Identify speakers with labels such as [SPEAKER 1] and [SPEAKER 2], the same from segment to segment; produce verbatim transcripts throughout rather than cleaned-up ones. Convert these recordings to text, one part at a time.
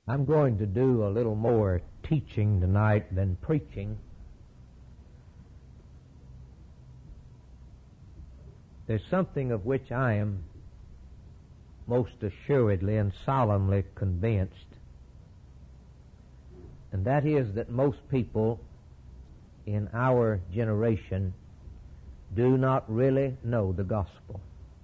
[SPEAKER 1] I'm going to do a little more teaching tonight than preaching. There's something of which I am most assuredly and solemnly convinced, and that is that most people in our generation do not really know the gospel.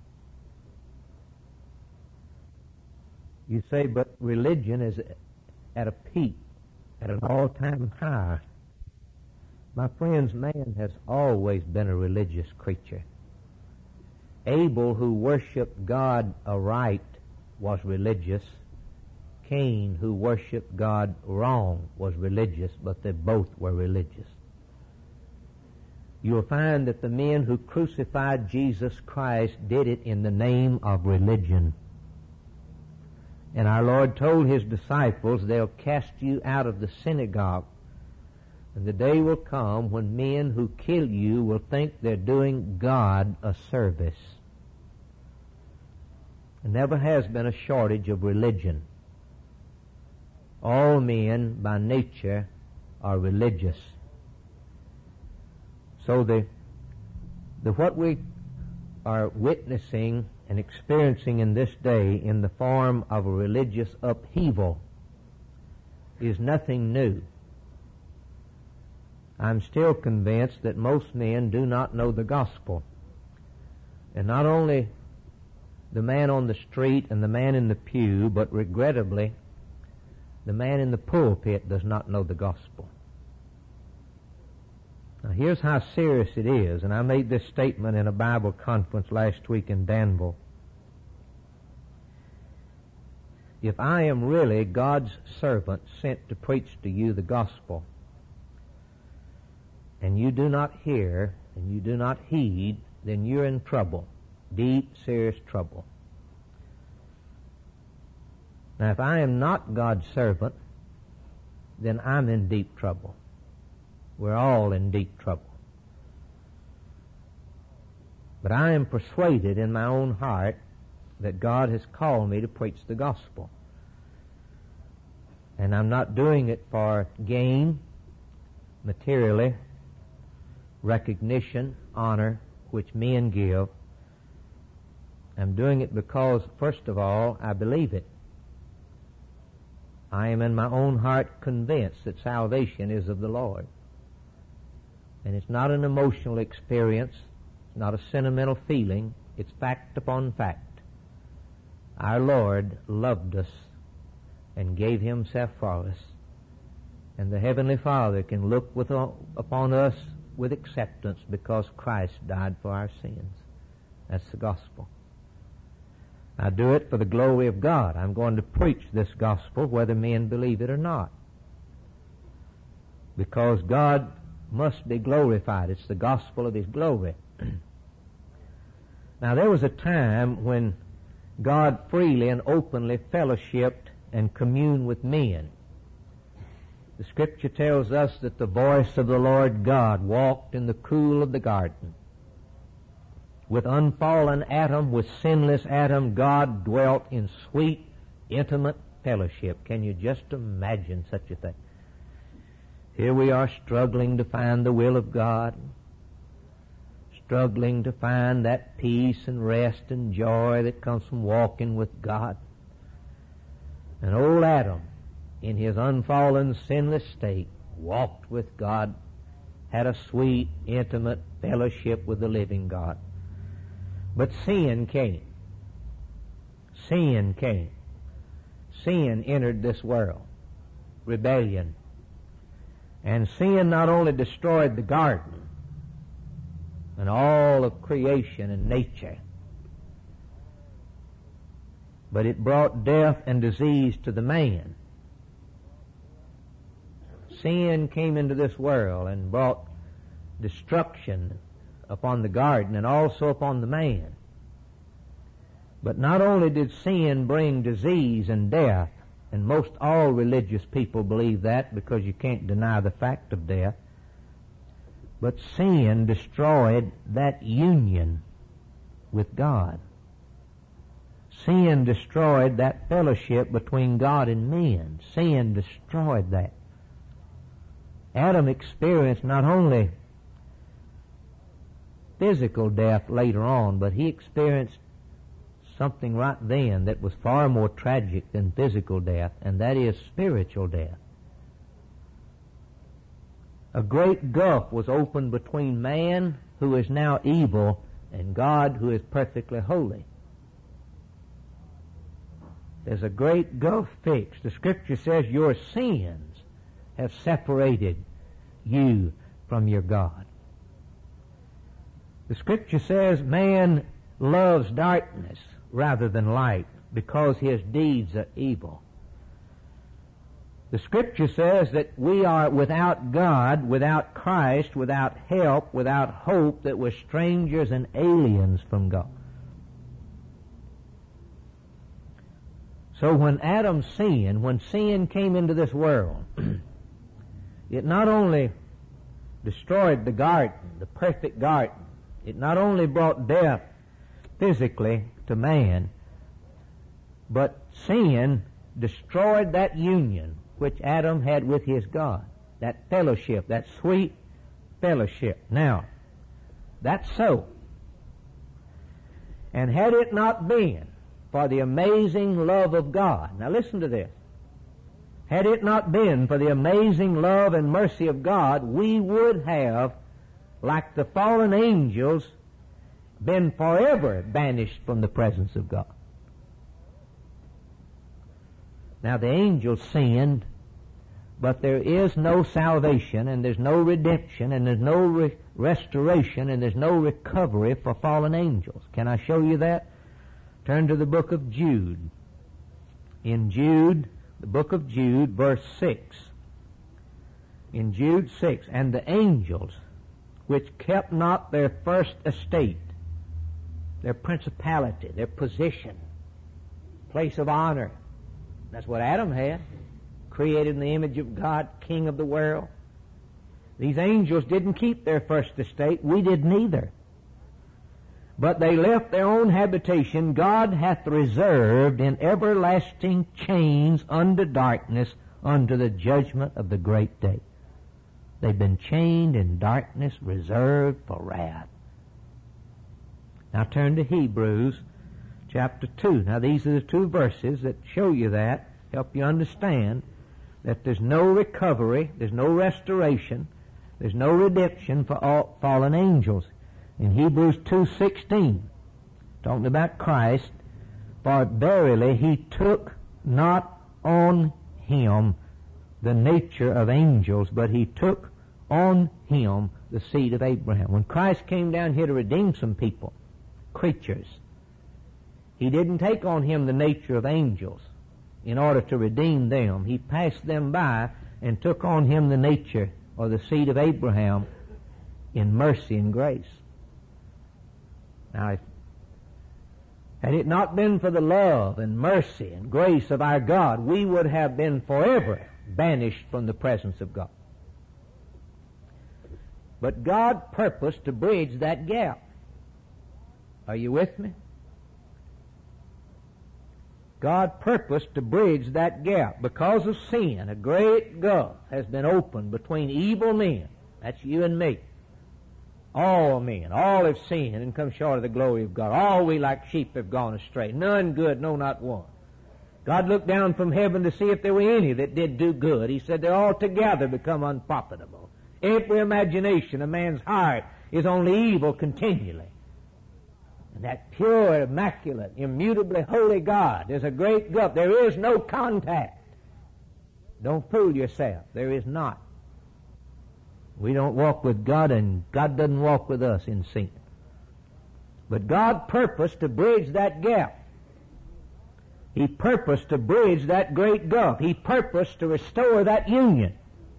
[SPEAKER 1] You say, but religion is at a peak, at an all-time high. My friends, man has always been a religious creature. Abel, who worshiped God aright, was religious. Cain, who worshiped God wrong, was religious, but they both were religious. You'll find that the men who crucified Jesus Christ did it in the name of religion. And our Lord told His disciples, they'll cast you out of the synagogue. And the day will come when men who kill you will think they're doing God a service. There never has been a shortage of religion. All men by nature are religious. So the, the what we are witnessing and experiencing in this day in the form of a religious upheaval is nothing new. I'm still convinced that most men do not know the gospel. And not only the man on the street and the man in the pew, but regrettably, the man in the pulpit does not know the gospel. Now here's how serious it is, and I made this statement in a Bible conference last week in Danville. If I am really God's servant sent to preach to you the gospel, and you do not hear, and you do not heed, then you're in trouble, deep, serious trouble. Now if I am not God's servant, then I'm in deep trouble. We're all in deep trouble. But I am persuaded in my own heart that God has called me to preach the gospel. And I'm not doing it for gain, materially, recognition, honor, which men give. I'm doing it because, first of all, I believe it. I am in my own heart convinced that salvation is of the Lord. And it's not an emotional experience, it's not a sentimental feeling, it's fact upon fact. Our Lord loved us and gave Himself for us. And the Heavenly Father can look with, uh, upon us with acceptance because Christ died for our sins. That's the gospel. I do it for the glory of God. I'm going to preach this gospel whether men believe it or not. Because God must be glorified. It's the gospel of His glory. Now there was a time when God freely and openly fellowshiped and communed with men. The Scripture tells us that the voice of the Lord God walked in the cool of the garden. With unfallen Adam, with sinless Adam, God dwelt in sweet, intimate fellowship. Can you just imagine such a thing? Here we are struggling to find the will of God, struggling to find that peace and rest and joy that comes from walking with God. And old Adam, in his unfallen, sinless state, walked with God, had a sweet, intimate fellowship with the living God. But sin came. Sin came. Sin entered this world. Rebellion. And sin not only destroyed the garden and all of creation and nature, but it brought death and disease to the man. Sin came into this world and brought destruction upon the garden and also upon the man. But not only did sin bring disease and death, and most all religious people believe that because you can't deny the fact of death, but sin destroyed that union with God. Sin destroyed that fellowship between God and men. Sin destroyed that. Adam experienced not only physical death later on, but he experienced something right then that was far more tragic than physical death, and that is spiritual death. A great gulf was opened between man, who is now evil, and God, who is perfectly holy. There's a great gulf fixed. The Scripture says your sins have separated you from your God. The Scripture says man loves darkness rather than light because his deeds are evil. The Scripture says that we are without God, without Christ, without help, without hope, that we're strangers and aliens from God. So when Adam sinned, when sin came into this world, it not only destroyed the garden, the perfect garden, it not only brought death physically to man, but sin destroyed that union which Adam had with his God, that fellowship, that sweet fellowship. Now, that's so. And had it not been for the amazing love of God, now listen to this, had it not been for the amazing love and mercy of God, we would have, like the fallen angels, been forever banished from the presence of God. Now the angels sinned, but there is no salvation, and there's no redemption, and there's no re- restoration, and there's no recovery for fallen angels. Can I show you that? Turn to the book of Jude. In Jude, the book of Jude, verse six. In Jude six, and the angels which kept not their first estate, their principality, their position, place of honor. That's what Adam had, created in the image of God, king of the world. These angels didn't keep their first estate. We did neither. But they left their own habitation. God hath reserved in everlasting chains unto darkness, unto the judgment of the great day. They've been chained in darkness, reserved for wrath. Now turn to Hebrews chapter two. Now these are the two verses that show you that, help you understand that there's no recovery, there's no restoration, there's no redemption for all fallen angels. In Hebrews two sixteen, talking about Christ, for verily he took not on him the nature of angels, but he took on him the seed of Abraham. When Christ came down here to redeem some people, creatures, he didn't take on him the nature of angels in order to redeem them. He passed them by and took on him the nature or the seed of Abraham in mercy and grace. Now, if, had it not been for the love and mercy and grace of our God, we would have been forever banished from the presence of God. But God purposed to bridge that gap. Are you with me? God purposed to bridge that gap. Because of sin, a great gulf has been opened between evil men. That's you and me. All men, all have sinned and come short of the glory of God. All we like sheep have gone astray. None good, no, not one. God looked down from heaven to see if there were any that did do good. He said they're all together become unprofitable. Every imagination of man's heart is only evil continually. And that pure, immaculate, immutably holy God, there's a great gulf. There is no contact. Don't fool yourself. There is not. We don't walk with God, and God doesn't walk with us in sin. But God purposed to bridge that gap. He purposed to bridge that great gulf. He purposed to restore that union.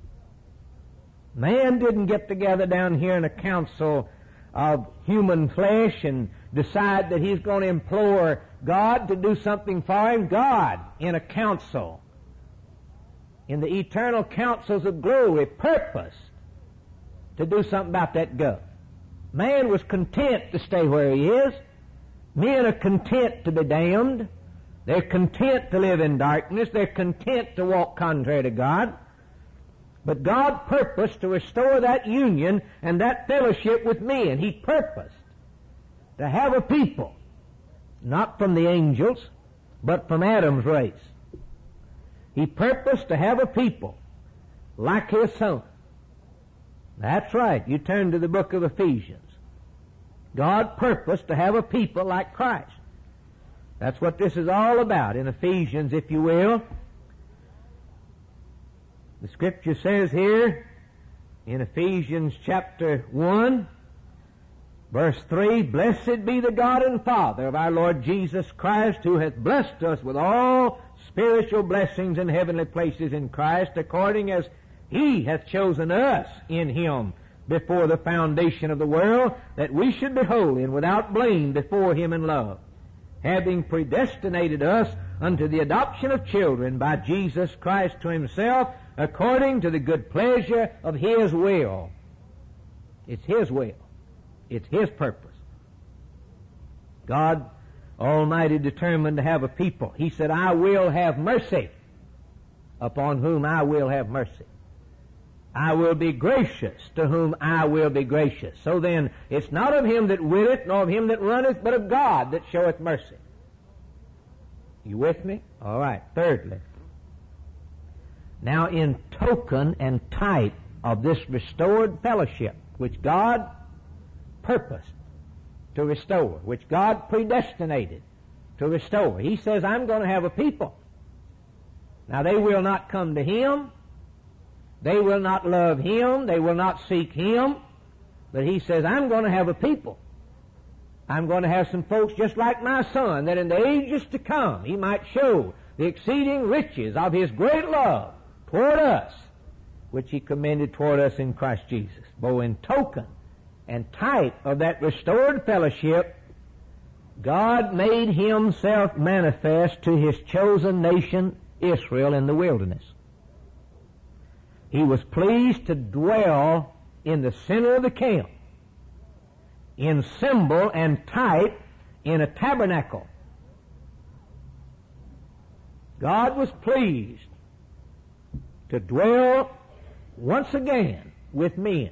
[SPEAKER 1] Man didn't get together down here in a council of human flesh and decide that he's going to implore God to do something for him. God, in a council, in the eternal councils of glory, purposed to do something about that gulf. Man was content to stay where he is. Men are content to be damned. They're content to live in darkness. They're content to walk contrary to God. But God purposed to restore that union and that fellowship with men. He purposed to have a people, not from the angels, but from Adam's race. He purposed to have a people like His Son. That's right. You turn to the book of Ephesians. God purposed to have a people like Christ. That's what this is all about in Ephesians, if you will. The Scripture says here in Ephesians chapter one, verse three, "Blessed be the God and Father of our Lord Jesus Christ, who hath blessed us with all spiritual blessings in heavenly places in Christ, according as He hath chosen us in Him before the foundation of the world, that we should be holy and without blame before Him in love, having predestinated us unto the adoption of children by Jesus Christ to Himself, according to the good pleasure of His will." It's His will. It's His purpose. God Almighty determined to have a people. He said, "I will have mercy upon whom I will have mercy. I will be gracious to whom I will be gracious." So then, it's not of him that willeth, nor of him that runneth, but of God that showeth mercy. You with me? All right. Thirdly, now in token and type of this restored fellowship, which God purposed to restore, which God predestinated to restore, He says, "I'm going to have a people." Now they will not come to Him. They will not love Him. They will not seek Him. But He says, "I'm going to have a people. I'm going to have some folks just like my Son, that in the ages to come He might show the exceeding riches of His great love toward us, which He commended toward us in Christ Jesus." Both in token and type of that restored fellowship, God made Himself manifest to His chosen nation, Israel, in the wilderness. He was pleased to dwell in the center of the camp, in symbol and type, in a tabernacle. God was pleased to dwell once again with men.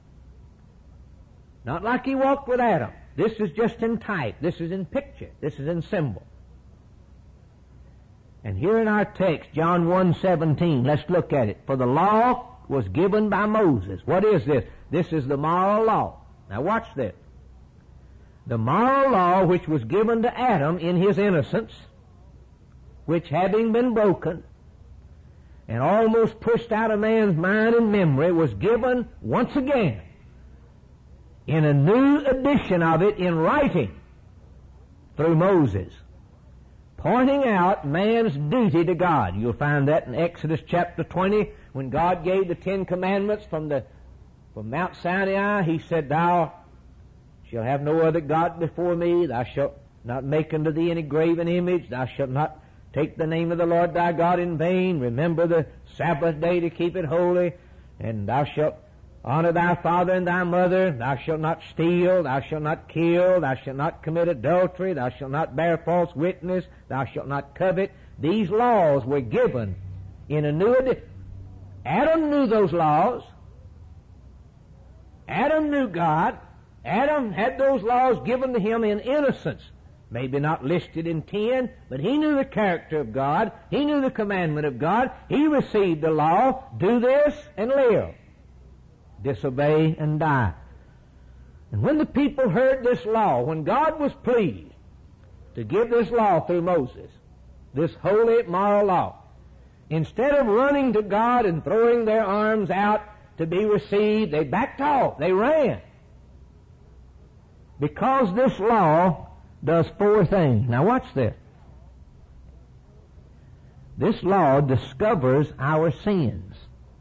[SPEAKER 1] Not like He walked with Adam. This is just in type. This is in picture. This is in symbol. And here in our text, John one seventeen, let's look at it. "For the law was given by Moses." What is this? This is the moral law. Now watch this. The moral law which was given to Adam in his innocence, which having been broken and almost pushed out of man's mind and memory, was given once again in a new edition of it in writing through Moses, pointing out man's duty to God. You'll find that in Exodus chapter twenty, when God gave the Ten Commandments from the from Mount Sinai. He said, "Thou shalt have no other God before me. Thou shalt not make unto thee any graven image. Thou shalt not take the name of the Lord thy God in vain. Remember the Sabbath day to keep it holy. And thou shalt honor thy father and thy mother. Thou shalt not steal. Thou shalt not kill. Thou shalt not commit adultery. Thou shalt not bear false witness. Thou shalt not covet." These laws were given in a new edition. Adam knew those laws. Adam knew God. Adam had those laws given to him in innocence. Maybe not listed in ten, but he knew the character of God. He knew the commandment of God. He received the law. Do this and live. Disobey and die. And when the people heard this law, when God was pleased to give this law through Moses, this holy moral law, instead of running to God and throwing their arms out to be received, they backed off. They ran. Because this law does four things. Now watch this. This law discovers our sins.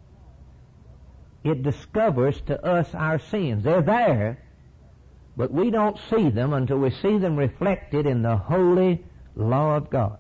[SPEAKER 1] It discovers to us our sins. They're there, but we don't see them until we see them reflected in the holy law of God.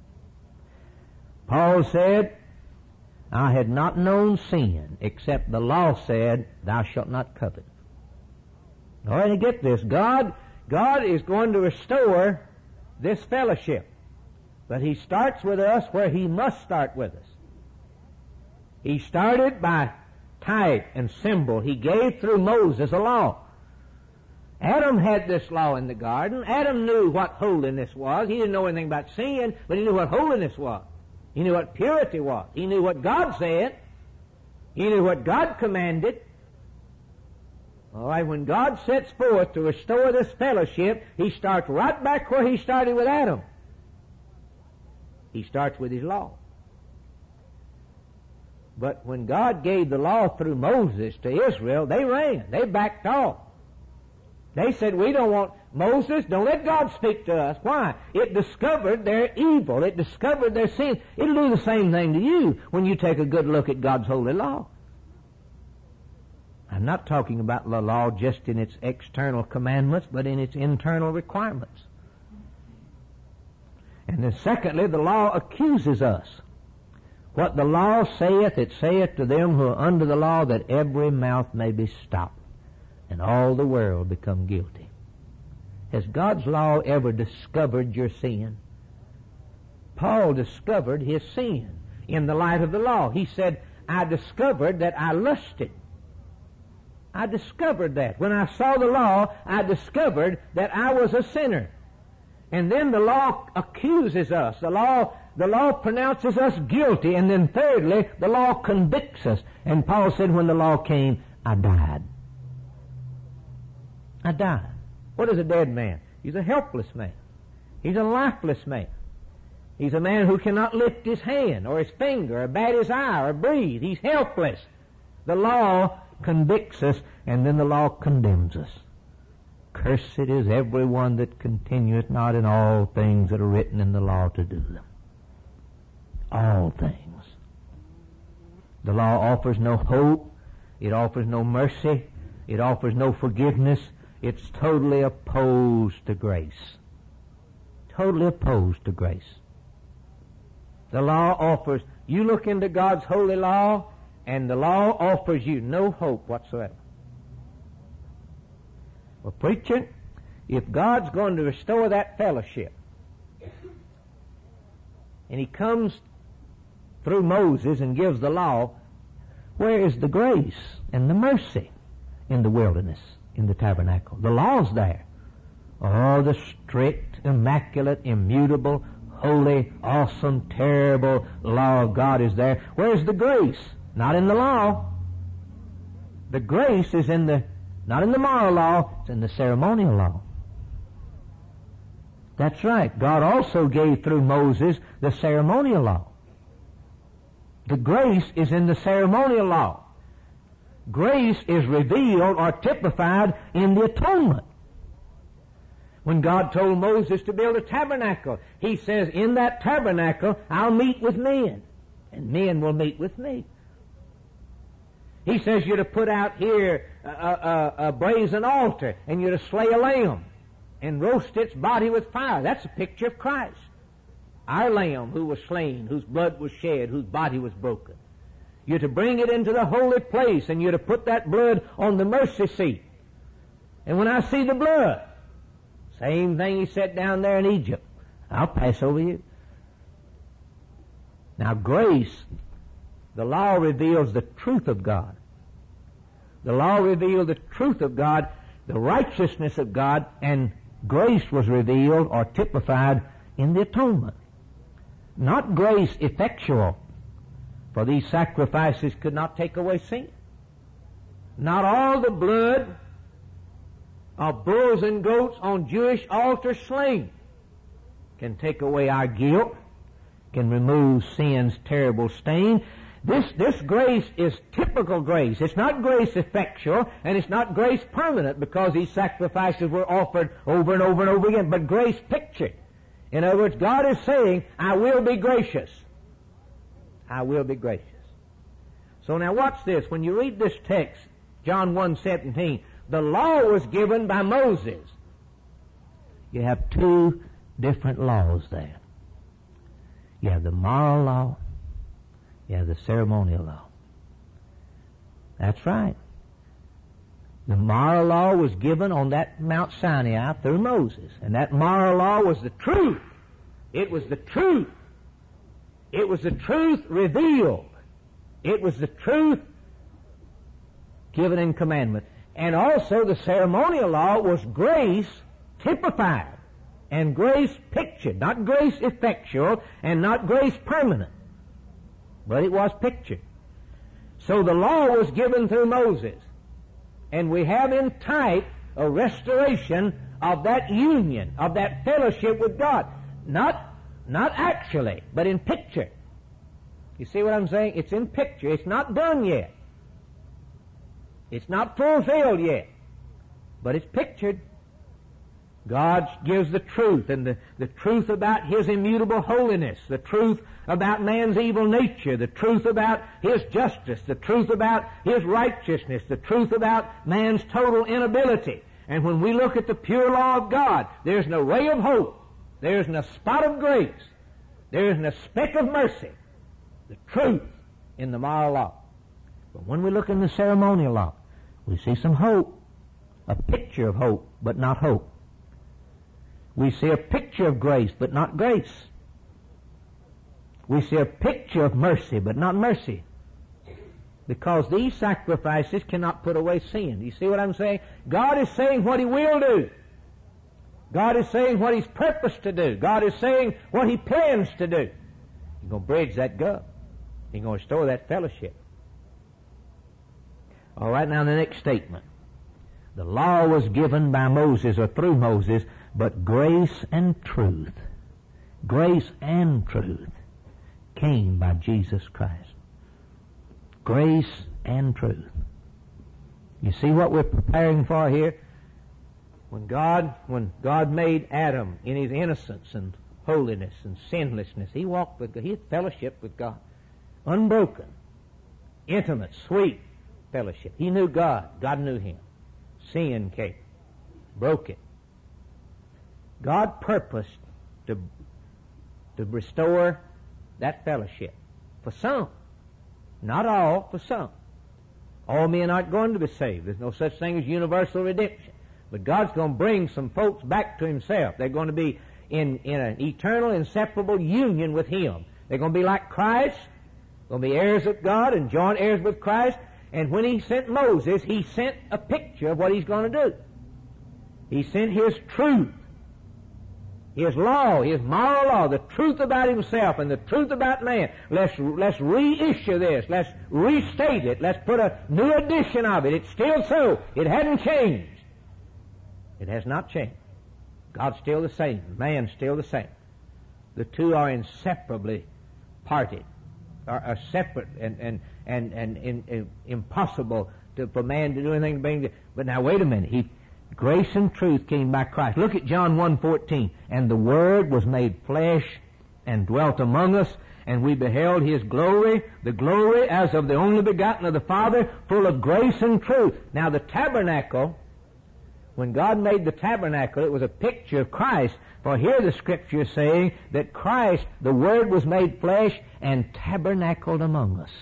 [SPEAKER 1] Paul said, "I had not known sin, except the law said, Thou shalt not covet." All right, get this. God God is going to restore this fellowship. But He starts with us where He must start with us. He started by type and symbol. He gave through Moses a law. Adam had this law in the garden. Adam knew what holiness was. He didn't know anything about sin, but he knew what holiness was. He knew what purity was. He knew what God said. He knew what God commanded. All right, when God sets forth to restore this fellowship, He starts right back where He started with Adam. He starts with His law. But when God gave the law through Moses to Israel, they ran. They backed off. They said, we don't want Moses, don't let God speak to us. Why? It discovered their evil. It discovered their sin. It'll do the same thing to you when you take a good look at God's holy law. I'm not talking about the law just in its external commandments, but in its internal requirements. And then secondly, the law accuses us. What the law saith, it saith to them who are under the law, that every mouth may be stopped, and all the world become guilty. Has God's law ever discovered your sin? Paul discovered his sin in the light of the law. He said, I discovered that I lusted. I discovered that. When I saw the law, I discovered that I was a sinner. And then the law accuses us. The law, the law pronounces us guilty. And then thirdly, the law convicts us. And Paul said, when the law came, I died. I died. What is a dead man? He's a helpless man. He's a lifeless man. He's a man who cannot lift his hand or his finger or bat his eye or breathe. He's helpless. The law convicts us, and then the law condemns us. Cursed is every one that continueth not in all things that are written in the law to do them. All things. The law offers no hope. It offers no mercy. It offers no forgiveness. It's totally opposed to grace. Totally opposed to grace. The law offers, you look into God's holy law, and the law offers you no hope whatsoever. Well, preacher, if God's going to restore that fellowship, and He comes through Moses and gives the law, where is the grace and the mercy in the wilderness, in the tabernacle? The law's there. Oh, the strict, immaculate, immutable, holy, awesome, terrible law of God is there. Where's the grace? Not in the law. The grace is in the, not in the moral law, it's in the ceremonial law. That's right. God also gave through Moses the ceremonial law. The grace is in the ceremonial law. Grace is revealed or typified in the atonement. When God told Moses to build a tabernacle, He says, in that tabernacle I'll meet with men, and men will meet with me. He says you're to put out here a, a, a brazen altar, and you're to slay a lamb and roast its body with fire. That's a picture of Christ. Our lamb who was slain, whose blood was shed, whose body was broken. You're to bring it into the holy place, and you're to put that blood on the mercy seat. And when I see the blood, same thing He said down there in Egypt, I'll pass over you. Now grace, the law reveals the truth of God. The law revealed the truth of God, the righteousness of God, and grace was revealed or typified in the atonement. Not grace effectual, for these sacrifices could not take away sin. Not all the blood of bulls and goats on Jewish altars slain can take away our guilt, can remove sin's terrible stain. This, this grace is typical grace. It's not grace effectual, and it's not grace permanent, because these sacrifices were offered over and over and over again, but grace pictured. In other words, God is saying, I will be gracious. I will be gracious. So now watch this. When you read this text, John one seventeen, the law was given by Moses. You have two different laws there. You have the moral law. You have the ceremonial law. That's right. The moral law was given on that Mount Sinai through Moses. And that moral law was the truth. It was the truth. It was the truth revealed. It was the truth given in commandment. And also the ceremonial law was grace typified and grace pictured. Not grace effectual and not grace permanent. But it was pictured. So the law was given through Moses. And we have in type a restoration of that union, of that fellowship with God. Not, not actually, but in picture. You see what I'm saying? It's in picture. It's not done yet. It's not fulfilled yet. But it's pictured. God gives the truth, and the, the truth about His immutable holiness, the truth about man's evil nature, the truth about His justice, the truth about His righteousness, the truth about man's total inability. And when we look at the pure law of God, there's no ray of hope, there isn't a spot of grace, there isn't a speck of mercy. The truth in the moral law. But when we look in the ceremonial law, we see some hope, a picture of hope, but not hope. We see a picture of grace, but not grace. We see a picture of mercy, but not mercy. Because these sacrifices cannot put away sin. You see what I'm saying? God is saying what He will do. God is saying what He's purposed to do. God is saying what He plans to do. He's going to bridge that gap. He's going to restore that fellowship. All right, now the next statement. The law was given by Moses or through Moses, but grace and truth, grace and truth came by Jesus Christ. Grace and truth. You see what we're preparing for here? When God, when God made Adam in his innocence and holiness and sinlessness, he walked with God. He had fellowship with God. Unbroken, intimate, sweet fellowship. He knew God. God knew him. Sin came, broke it. God purposed to, to restore that fellowship. For some. Not all, for some. All men aren't going to be saved. There's no such thing as universal redemption. But God's going to bring some folks back to Himself. They're going to be in, in an eternal, inseparable union with Him. They're going to be like Christ. They're going to be heirs of God and joint heirs with Christ. And when He sent Moses, He sent a picture of what He's going to do. He sent His truth, His law, His moral law, the truth about Himself and the truth about man. Let's, let's reissue this. Let's restate it. Let's put a new edition of it. It's still so. It hadn't changed. It has not changed. God's still the same. Man's still the same. The two are inseparably parted, are, are separate and, and, and, and, and, and impossible to, for man to do anything to bring. But now wait a minute. He, grace and truth came by Christ. Look at John one fourteen. And the Word was made flesh and dwelt among us, and we beheld His glory, the glory as of the only begotten of the Father, full of grace and truth. Now the tabernacle, when God made the tabernacle, it was a picture of Christ. For here the Scripture is saying that Christ, the Word, was made flesh and tabernacled among us.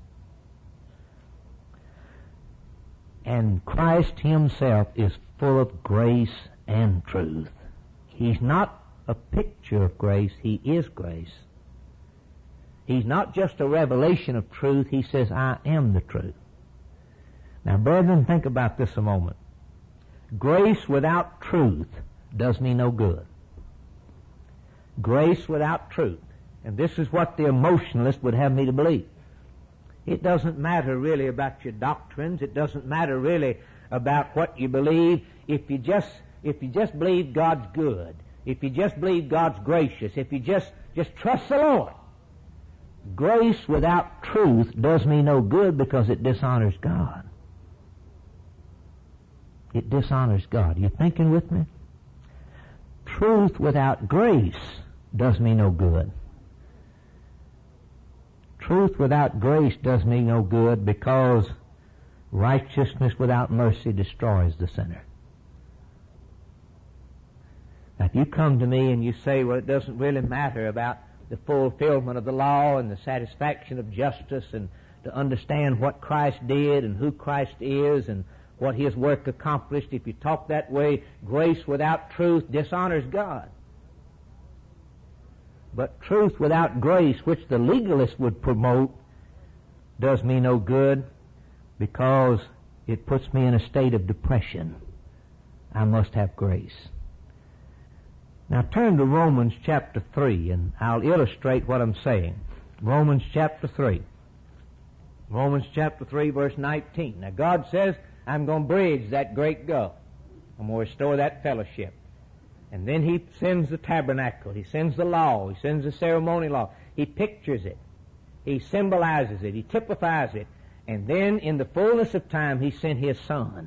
[SPEAKER 1] And Christ Himself is full of grace and truth. He's not a picture of grace. He is grace. He's not just a revelation of truth. He says, I am the truth. Now, brethren, think about this a moment. Grace without truth does me no good. Grace without truth. And this is what the emotionalist would have me to believe. It doesn't matter really about your doctrines. It doesn't matter really about what you believe. If you just, if you just believe God's good, if you just believe God's gracious, if you just, just trust the Lord. Grace without truth does me no good because it dishonors God. It dishonors God. You thinking with me? Truth without grace does me no good. Truth without grace does me no good because righteousness without mercy destroys the sinner. Now, if you come to me and you say, well, it doesn't really matter about the fulfillment of the law and the satisfaction of justice and to understand what Christ did and who Christ is and what His work accomplished. If you talk that way, grace without truth dishonors God. But truth without grace, which the legalist would promote, does me no good, because it puts me in a state of depression. I must have grace. Now turn to Romans chapter three, and I'll illustrate what I'm saying. Romans chapter three. Romans chapter three, verse nineteen. Now God says, I'm going to bridge that great gulf. I'm going to restore that fellowship. And then He sends the tabernacle. He sends the law. He sends the ceremonial law. He pictures it. He symbolizes it. He typifies it. And then in the fullness of time, He sent His Son.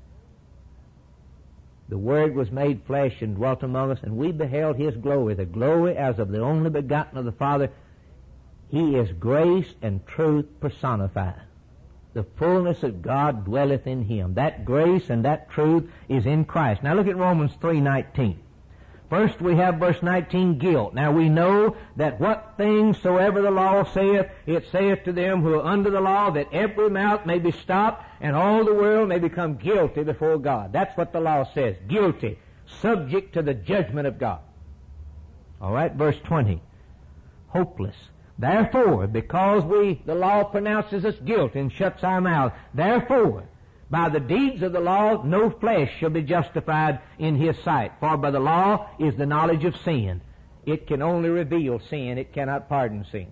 [SPEAKER 1] The Word was made flesh and dwelt among us, and we beheld His glory, the glory as of the only begotten of the Father. He is grace and truth personified. The fullness of God dwelleth in Him. That grace and that truth is in Christ. Now look at Romans three nineteen. First we have verse nineteen, guilt. Now we know that what things soever the law saith, it saith to them who are under the law, that every mouth may be stopped, and all the world may become guilty before God. That's what the law says. Guilty. Subject to the judgment of God. All right, verse twenty. Hopeless. Therefore, because we, the law pronounces us guilty and shuts our mouth, therefore, by the deeds of the law, no flesh shall be justified in His sight. For by the law is the knowledge of sin. It can only reveal sin. It cannot pardon sin.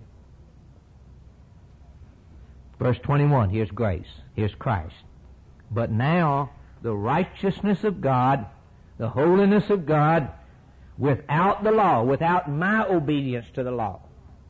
[SPEAKER 1] Verse twenty-one, here's grace. Here's Christ. But now, the righteousness of God, the holiness of God, without the law, without my obedience to the law,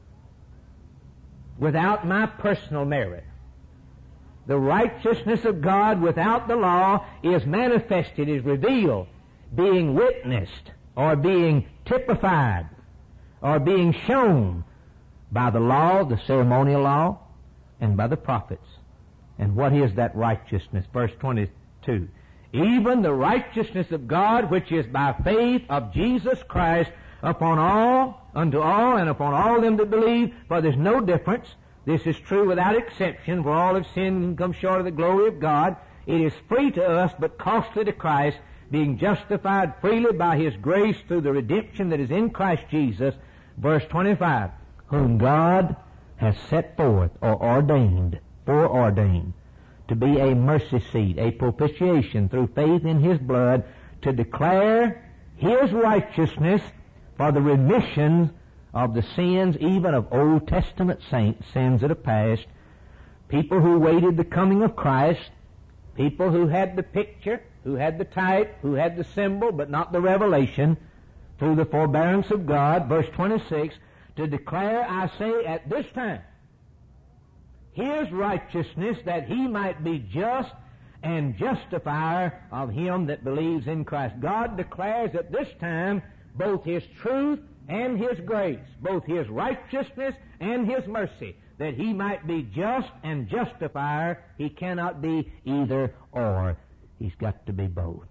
[SPEAKER 1] without my personal merit, the righteousness of God without the law is manifested, is revealed, being witnessed, or being typified, or being shown by the law, the ceremonial law, and by the prophets. And what is that righteousness? Verse twenty-two. Even the righteousness of God, which is by faith of Jesus Christ, upon all, unto all, and upon all them that believe, for there's no difference. This is true without exception, for all have sinned and come short of the glory of God. It is free to us, but costly to Christ, being justified freely by His grace through the redemption that is in Christ Jesus. Verse twenty-five, whom God has set forth, or ordained, foreordained, to be a mercy seat, a propitiation through faith in His blood, to declare His righteousness for the remission of the sins even of Old Testament saints, sins that are past, people who waited the coming of Christ, people who had the picture, who had the type, who had the symbol, but not the revelation, through the forbearance of God. Verse twenty-six, to declare, I say, at this time, His righteousness, that He might be just and justifier of him that believes in Christ. God declares at this time both His truth and His grace, both His righteousness and His mercy, that He might be just and justifier. He cannot be either or. He's got to be both.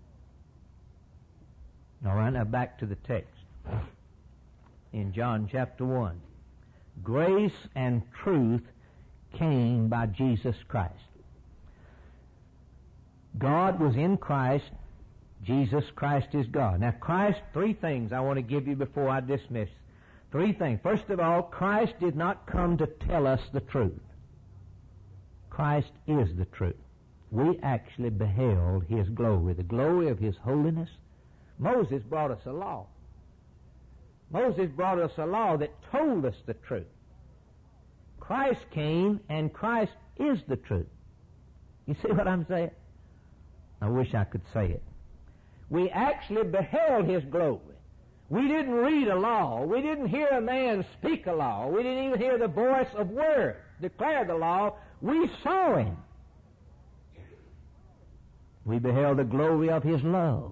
[SPEAKER 1] All right, now back to the text. In John chapter one, grace and truth came by Jesus Christ. God was in Christ. Jesus Christ is God. Now Christ, three things I want to give you before I dismiss. Three things. First of all, Christ did not come to tell us the truth. Christ is the truth. We actually beheld His glory, the glory of His holiness. Moses brought us a law. Moses brought us a law that told us the truth. Christ came, and Christ is the truth. You see what I'm saying? I wish I could say it. We actually beheld His glory. We didn't read a law. We didn't hear a man speak a law. We didn't even hear the voice of word declare the law. We saw Him. We beheld the glory of His love.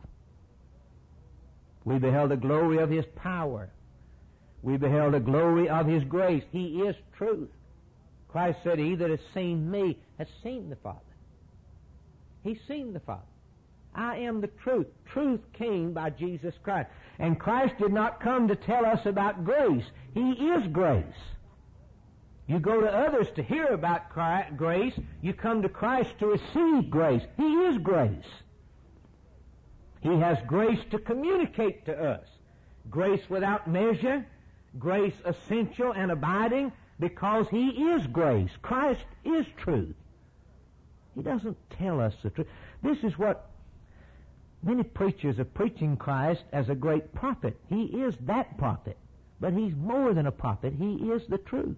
[SPEAKER 1] We beheld the glory of His power. We beheld the glory of His grace. He is truth. Christ said, He that has seen me has seen the Father. He's seen the Father. I am the truth. Truth came by Jesus Christ. And Christ did not come to tell us about grace. He is grace. You go to others to hear about Christ, grace. You come to Christ to receive grace. He is grace. He has grace to communicate to us. Grace without measure, grace essential and abiding, because He is grace. Christ is truth. He doesn't tell us the truth. This is what many preachers are preaching Christ as a great prophet. He is that prophet. But He's more than a prophet. He is the truth.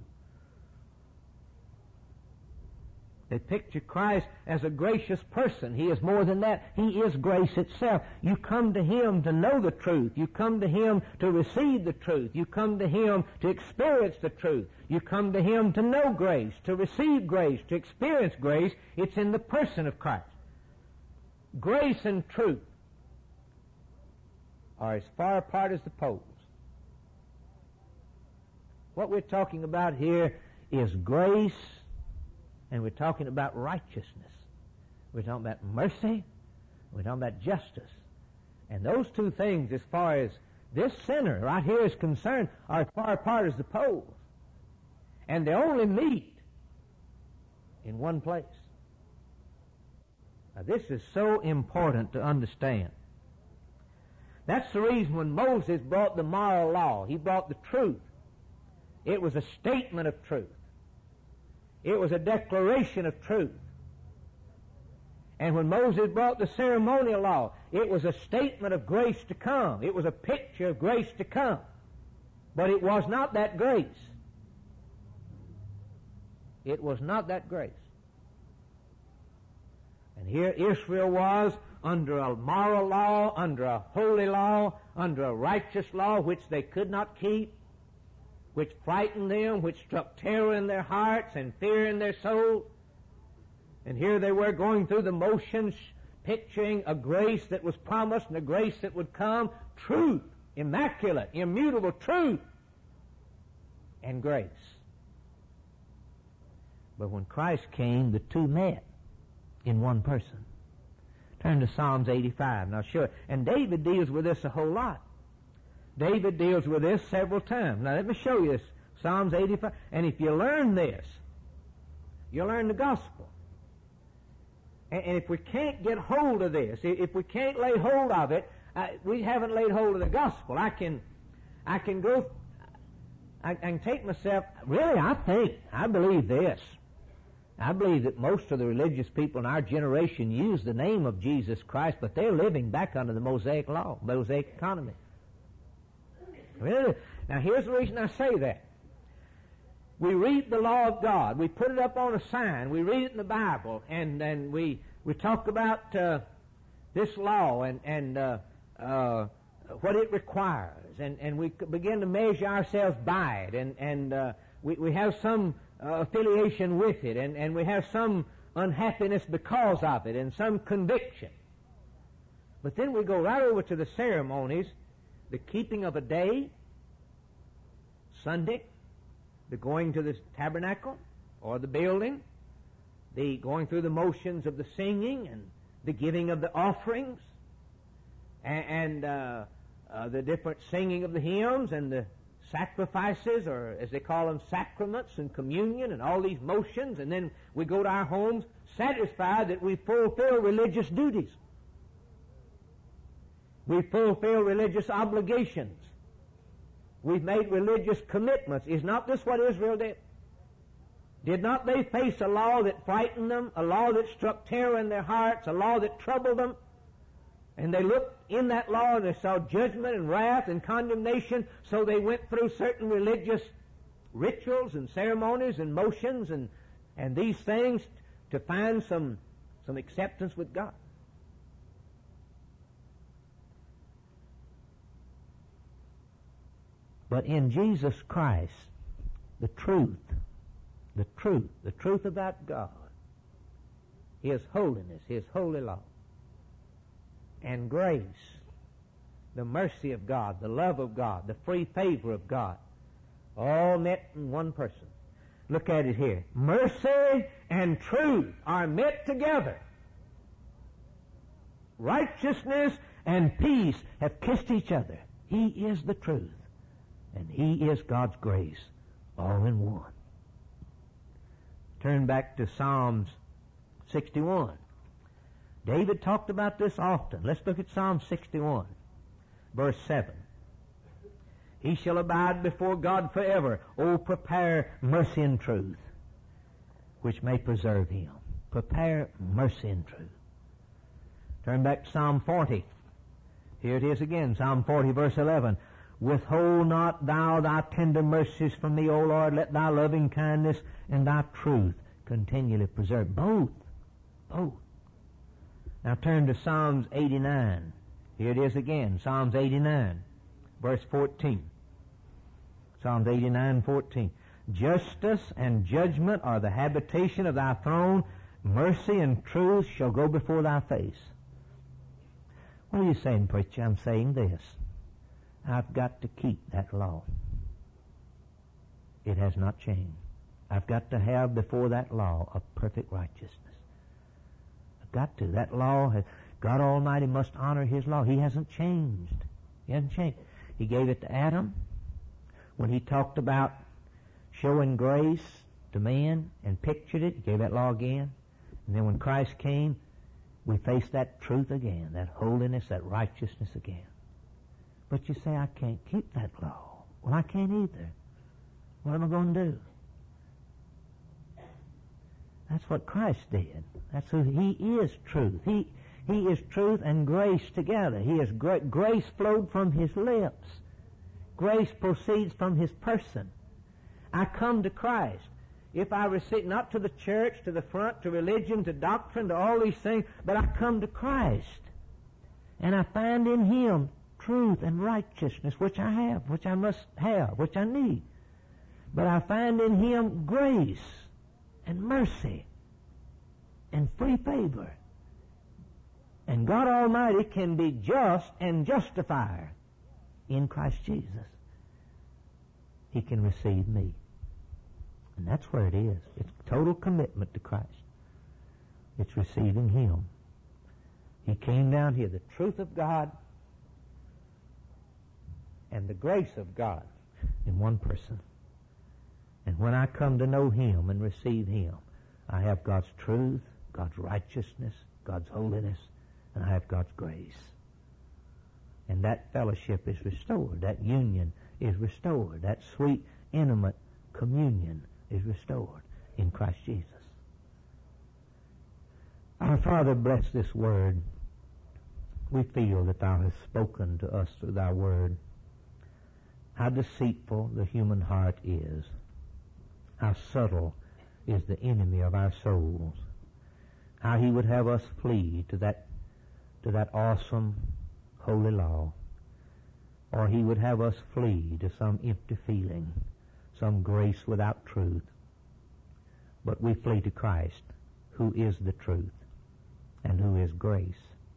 [SPEAKER 1] They picture Christ as a gracious person. He is more than that. He is grace itself. You come to Him to know the truth. You come to Him to receive the truth. You come to Him to experience the truth. You come to Him to know grace, to receive grace, to experience grace. It's in the person of Christ. Grace and truth are as far apart as the poles. What we're talking about here is grace, and we're talking about righteousness. We're talking about mercy. We're talking about justice. And those two things, as far as this sinner right here is concerned, are as far apart as the poles. And they only meet in one place. Now, this is so important to understand. That's the reason when Moses brought the moral law, he brought the truth. It was a statement of truth. It was a declaration of truth. And when Moses brought the ceremonial law, it was a statement of grace to come. It was a picture of grace to come. But it was not that grace. It was not that grace. And here Israel was under a moral law, under a holy law, under a righteous law which they could not keep, which frightened them, which struck terror in their hearts and fear in their souls. And here they were going through the motions, picturing a grace that was promised and a grace that would come. Truth, immaculate, immutable truth, and grace. But when Christ came, the two met in one person. Turn to Psalms eighty-five. Now, sure. And David deals with this a whole lot. David deals with this several times. Now, let me show you this. Psalms eighty-five. And if you learn this, you'll learn the gospel. And, and if we can't get hold of this, if we can't lay hold of it, uh, we haven't laid hold of the gospel. I can, I can go, I, I can take myself, really, I think, I believe this. I believe that most of the religious people in our generation use the name of Jesus Christ, but they're living back under the Mosaic law, Mosaic economy. Really? Now, here's the reason I say that. We read the law of God. We put it up on a sign. We read it in the Bible, and and we we talk about uh, this law and and uh, uh, what it requires, and and we begin to measure ourselves by it, and and uh, we we have some uh, affiliation with it, and and we have some unhappiness because of it, and some conviction. But then we go right over to the ceremonies. The keeping of a day, Sunday, the going to the tabernacle or the building, the going through the motions of the singing and the giving of the offerings, and, and uh, uh, the different singing of the hymns and the sacrifices, or as they call them, sacraments and communion and all these motions, and then we go to our homes satisfied that we fulfill religious duties. We fulfill religious obligations. We've made religious commitments. Is not this what Israel did? Did not they face a law that frightened them, a law that struck terror in their hearts, a law that troubled them? And they looked in that law and they saw judgment and wrath and condemnation, so they went through certain religious rituals and ceremonies and motions and, and these things to find some, some acceptance with God. But in Jesus Christ, the truth, the truth, the truth about God, His holiness, His holy law, and grace, the mercy of God, the love of God, the free favor of God, all met in one person. Look at it here. Mercy and truth are met together. Righteousness and peace have kissed each other. He is the truth. And He is God's grace, all in one. Turn back to Psalms sixty-one. David talked about this often. Let's look at Psalm sixty-one, verse seven. He shall abide before God forever. O prepare mercy and truth, which may preserve him. Prepare mercy and truth. Turn back to Psalm forty. Here it is again, Psalm forty, verse eleven. Withhold not thou thy tender mercies from me, O Lord. Let thy loving kindness and thy truth continually preserve. Both. Both. Now turn to Psalms eighty-nine. Here it is again, Psalms eighty-nine, verse fourteen. Psalms eighty-nine, fourteen. Justice and judgment are the habitation of thy throne. Mercy and truth shall go before thy face. What are you saying, preacher? I'm saying this. I've got to keep that law. It has not changed. I've got to have before that law a perfect righteousness. I've got to. That law has, God Almighty must honor His law. He hasn't changed. He hasn't changed. He gave it to Adam when he talked about showing grace to man and pictured it. He gave that law again. And then when Christ came, we face that truth again, that holiness, that righteousness again. But you say, I can't keep that law. Well, I can't either. What am I going to do? That's what Christ did. That's who He is, truth. He He is truth and grace together. He is gra- grace flowed from His lips. Grace proceeds from His person. I come to Christ. If I receive, not to the church, to the front, to religion, to doctrine, to all these things, but I come to Christ. And I find in Him truth and righteousness, which I have, which I must have, which I need. But I find in Him grace and mercy and free favor. And God Almighty can be just and justifier in Christ Jesus. He can receive me. And that's where it is. It's total commitment to Christ. It's receiving Him. He came down here, the truth of God and the grace of God in one person. And when I come to know Him and receive Him, I have God's truth, God's righteousness, God's holiness, and I have God's grace. And that fellowship is restored. That union is restored. That sweet, intimate communion is restored in Christ Jesus. Our Father, bless this word. We feel that Thou hast spoken to us through Thy word. How deceitful the human heart is. How subtle is the enemy of our souls. How he would have us flee to that, to that awesome holy law. Or he would have us flee to some empty feeling, some grace without truth. But we flee to Christ, who is the truth, and who is grace,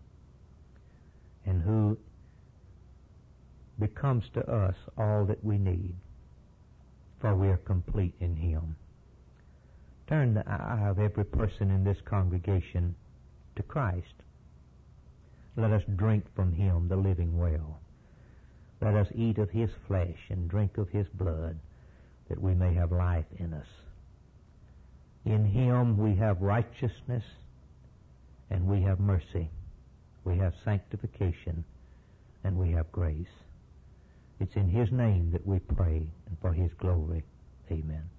[SPEAKER 1] and who becomes to us all that we need, for we are complete in Him. Turn the eye of every person in this congregation to Christ. Let us drink from Him, the living well. Let us eat of His flesh and drink of His blood, that we may have life in us. In Him we have righteousness and we have mercy. We have sanctification and we have grace. It's in His name that we pray, and for His glory. Amen.